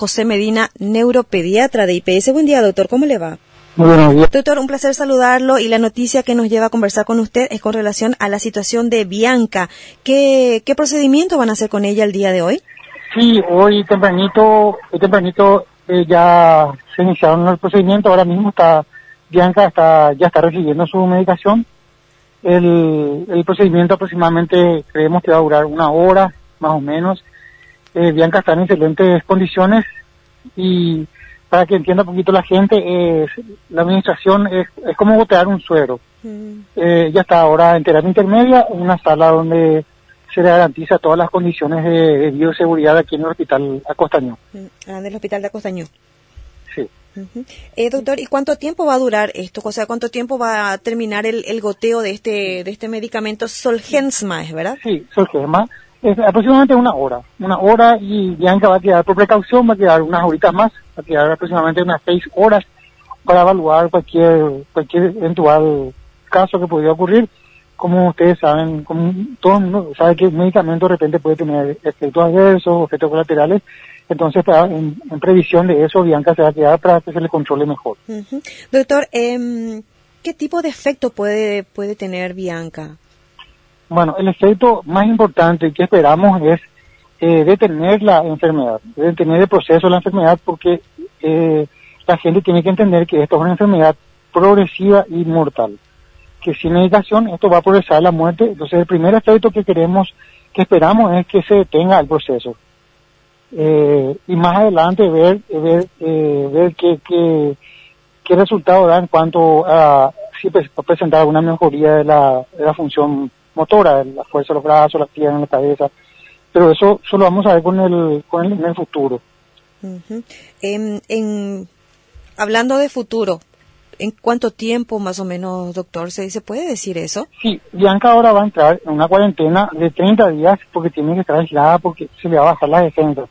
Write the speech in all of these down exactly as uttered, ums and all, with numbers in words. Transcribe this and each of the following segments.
José Medina, neuropediatra de I P S. Buen día, doctor, ¿cómo le va? Muy buenos días. Doctor, un placer saludarlo, y la noticia que nos lleva a conversar con usted es con relación a la situación de Bianca. ¿Qué, qué procedimiento van a hacer con ella el día de hoy? Sí, hoy tempranito, hoy tempranito eh, ya se iniciaron el procedimiento. Ahora mismo está Bianca está ya está recibiendo su medicación. El, el procedimiento aproximadamente creemos que va a durar una hora, más o menos. Eh, Bianca está en excelentes condiciones, y para que entienda un poquito la gente, eh, la administración es, es como gotear un suero. Mm. Eh, ella está ahora en terapia intermedia, en una sala donde se le garantiza todas las condiciones de, de bioseguridad aquí en el hospital Acostaño. Ah, del hospital de Acostaño. Sí. Uh-huh. Eh, doctor, ¿y cuánto tiempo va a durar esto? O sea, ¿cuánto tiempo va a terminar el, el goteo de este de este medicamento Zolgensma, es verdad? Sí, Zolgensma. Es aproximadamente una hora. Una hora, y Bianca va a quedar, por precaución, va a quedar unas horitas más, va a quedar aproximadamente unas seis horas para evaluar cualquier cualquier eventual caso que pudiera ocurrir. Como ustedes saben, como todo el mundo sabe que el medicamento de repente puede tener efectos adversos, efectos colaterales. Entonces, para, en, en previsión de eso, Bianca se va a quedar para que se le controle mejor. Uh-huh. Doctor, eh, ¿qué tipo de efecto puede puede tener Bianca? Bueno, el efecto más importante que esperamos es eh, detener la enfermedad, detener el proceso de la enfermedad, porque eh, la gente tiene que entender que esto es una enfermedad progresiva y mortal, que sin medicación esto va a progresar a la muerte. Entonces, el primer efecto que queremos, que esperamos, es que se detenga el proceso. Eh, y más adelante ver ver eh, ver qué qué qué resultado da en cuanto a si pues, presentar alguna mejoría de la, de la función motora, de la fuerza de los brazos, las piernas, la cabeza, pero eso solo vamos a ver con el con el en el futuro. Uh-huh. En, en hablando de futuro, ¿en cuánto tiempo más o menos, doctor, se se puede decir eso? Sí, Bianca ahora va a entrar en una cuarentena de treinta días porque tiene que estar aislada, porque se le va a bajar la defensa.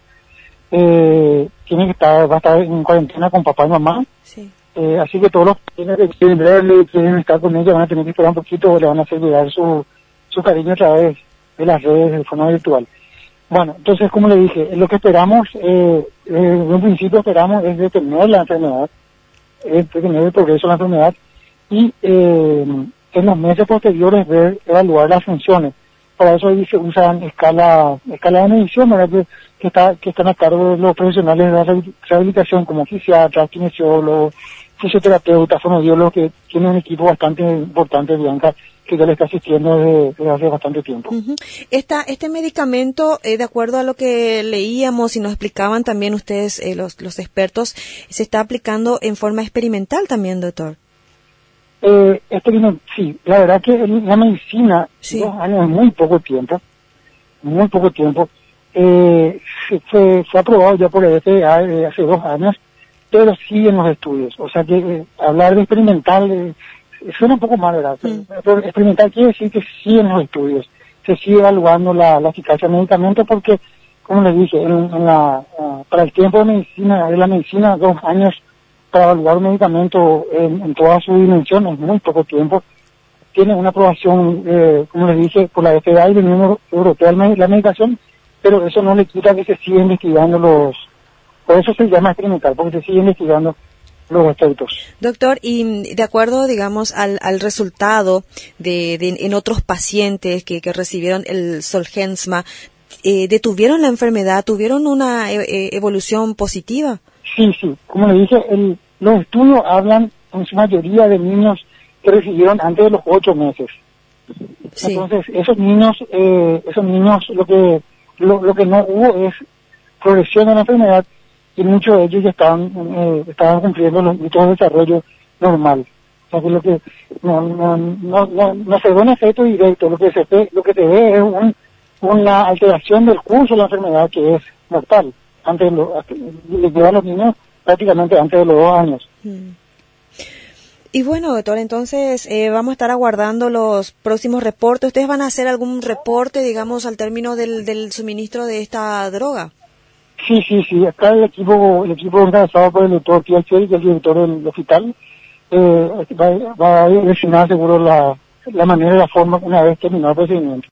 Eh, tiene que estar, va a estar en cuarentena con papá y mamá. Sí. Eh, así que todos los que quieren verle, quieren estar con ella, van a tener que esperar un poquito, o le van a hacer llegar su, su cariño a través de las redes, de forma virtual. Bueno, entonces, como le dije, lo que esperamos, eh, desde un principio esperamos es detener la enfermedad, es detener el progreso de la enfermedad, y eh, en los meses posteriores ver, evaluar las funciones. Para eso ahí se usan escala, escala de medición, ¿verdad? Que, que, está, que están a cargo de los profesionales de la rehabilitación, como fisiatras, kinesiólogos, fisioterapeutas, fonoaudiólogos, que tienen un equipo bastante importante, Bianca, que ya le está asistiendo desde, desde hace bastante tiempo. Uh-huh. Esta, este medicamento, eh, de acuerdo a lo que leíamos y nos explicaban también ustedes, eh, los, los expertos, se está aplicando en forma experimental también, doctor. Eh, experiment, sí, la verdad que la medicina, sí. Dos años es muy poco tiempo, muy poco tiempo. Eh, fue, fue aprobado ya por el F D A eh, hace dos años, pero sí en los estudios. O sea que eh, hablar de experimental eh, suena un poco mal, ¿verdad? Mm. Pero experimental quiere decir que sí en los estudios. Se sigue evaluando la, la eficacia del medicamento porque, como les dije, en, en la, uh, para el tiempo de medicina, de la medicina, dos años para evaluar un medicamento en, en toda su dimensión es muy poco tiempo. Tiene una aprobación, eh, como les dije, por la F D A y la Unión Europea la medicación, pero eso no le quita que se siga investigando los... Por eso se llama experimental, porque se sigue investigando los efectos. Doctor, y de acuerdo, digamos, al, al resultado de, de en otros pacientes que, que recibieron el Zolgensma, eh, ¿detuvieron la enfermedad? ¿Tuvieron una eh, evolución positiva? Sí, sí. Como le dije, el, los estudios hablan en su mayoría de niños que recibieron antes de los ocho meses. Sí. Entonces, esos niños, eh, esos niños, lo que lo, lo que no hubo es progresión de la enfermedad, y muchos de ellos ya estaban eh, estaban cumpliendo los hitos de desarrollo normal. O sea que lo que no no no no, no se ve un efecto directo, lo que se ve, lo que se ve es un, una alteración del curso de la enfermedad que es mortal. Antes de lo, le lleva a los niños prácticamente antes de los dos años. Mm. Y bueno, doctor, entonces eh, vamos a estar aguardando los próximos reportes. ¿Ustedes van a hacer algún reporte, digamos, al término del, del suministro de esta droga? Sí, sí, sí. Acá el equipo el equipo organizado por el doctor Piaceri, que es el director del hospital, eh, va, va a designar seguro la, la manera y la forma una vez terminado el procedimiento.